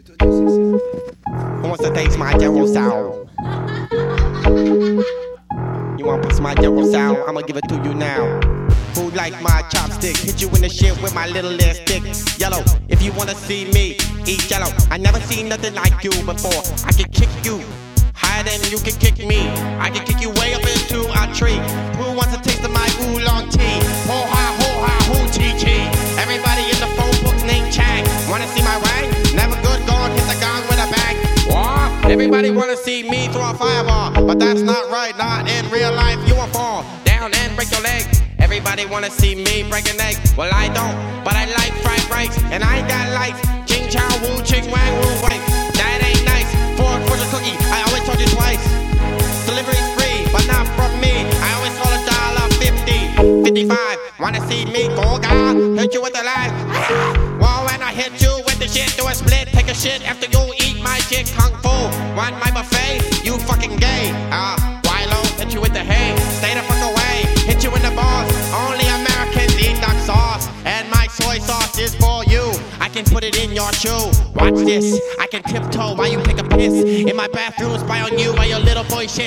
Who wants to taste my general sound? You wanna put my general sound? I'ma give it to you now. Who like my chopstick? Hit you in the shit with my little ass stick. Yellow, if you wanna see me, eat yellow. I never seen nothing like you before. I can kick you higher than you can kick me. I can kick you way up into a tree. Who wants a taste of my oolong tea? Ho ha, hoo chi chi. Everybody in the phone book named Chang. Wanna see my wang? Never good, gone, hit the gong with a bang. What? Everybody wanna see me throw a fireball, but that's not right, not in real life. You will fall down and break your leg. Everybody wanna see me break an egg. Well, I don't, but I like fried rice, and I ain't got lights. Ching chow woo, ching wang woo, wait. That ain't nice. For a cookie, I always told you twice. Delivery's free, but not from me. I always call $1.50, 55. Wanna see me go ga? Hit you with the line. Well, when I hit you with the shit, do a split, take a shit after you eat my shit. Kung fu, want my buffet? You fucking gay. Wilo, hit you with the hay. Stay the fuck away. Hit you in the balls. Only Americans eat duck sauce, and my soy sauce is for you. I can put it in your shoe. Watch this. I can tiptoe while you take a piss in my bathroom. Spy on you while your little boy shit.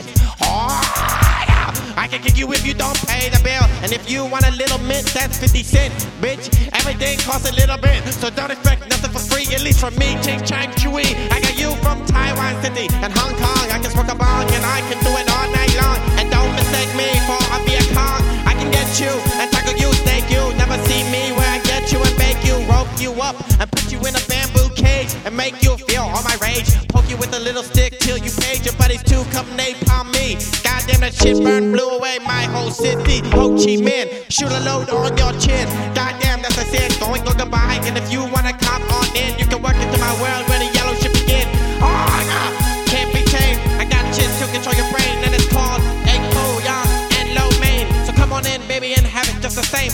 I can kick you if you don't pay the bill, and if you want a little mint, that's 50 cents, bitch. Everything costs a little bit, so don't expect nothing for free, at least from me. Ching chang chewy. I got you from Taiwan City and Hong Kong. I can smoke a bong and I can do it all night long. And don't mistake me for a Viet Cong. I can get you and tackle you, snake you. Never see me where I get you and make you, rope you up and put you in a bamboo cage and make you feel all my rage. Poke you with a little stick till you page your buddies to come napalm me. Goddamn, that shit burned, blew away my whole city. Ho Chi Minh, shoot a load on your chin. Goddamn, that's a sin, going go goodbye. And if you wanna cop on in, you can work into my world where the yellow shit begin. Can't be tamed. I got shit to control your brain, and it's called egg poo, young and low main. So come on in, baby, and have it just the same.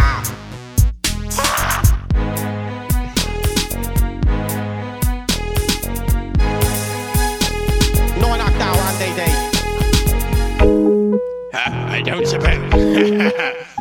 No knockdown on day day. I don't suppose.